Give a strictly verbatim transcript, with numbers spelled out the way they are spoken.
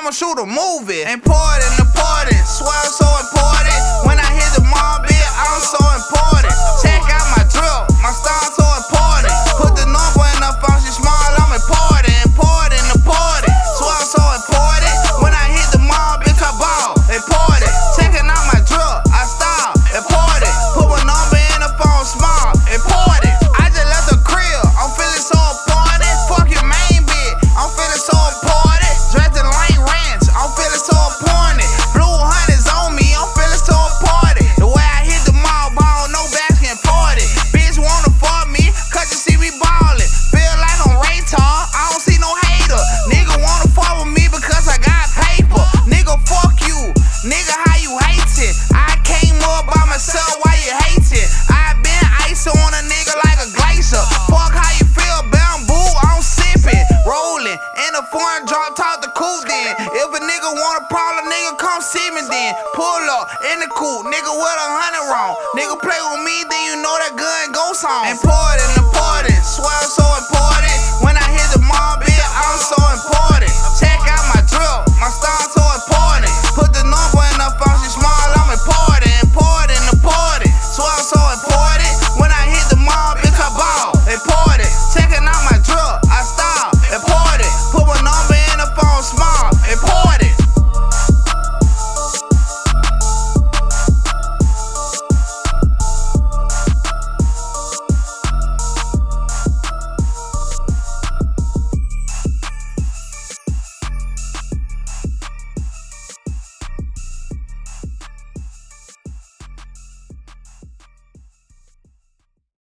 I'ma shoot a movie. Important, important, swear I'm so important. When I hit the mall, bitch, I'm so important. Check out my drip, my style so important. Put the number in the phone, she small, I'm important. Important, important, swear I'm so important. When I hit the mall, bitch, I ball. Important, checking out my drip, I style. Important, put my number in the phone, small. Important, I just left the crib, I'm feeling so important. Fuck your main bitch, I'm feeling so important. Dressed in Lane Ranch, I'm feeling so important. Blue hundreds on me, I'm feeling so important. The way I hit the mall, ball, no basket important. Bitch wanna fuck me, cause you see me ballin'. Feel like I'm retard, I don't see no hater. Nigga wanna fuck with me because I got paper. Nigga, fuck you, nigga, how you hate it? I came up by myself, why you hate it? I been ice on a nigga like a glacier. Fuck how you feel, bamboo, I'm sippin'. Rollin' in a foreign drop, talk the coupe then. If a nigga want a problem, nigga come see me then. Pull up in the coupe, nigga with a hundred round. Nigga play with me, then you know that gun goes on. Important, important, swear I'm so important.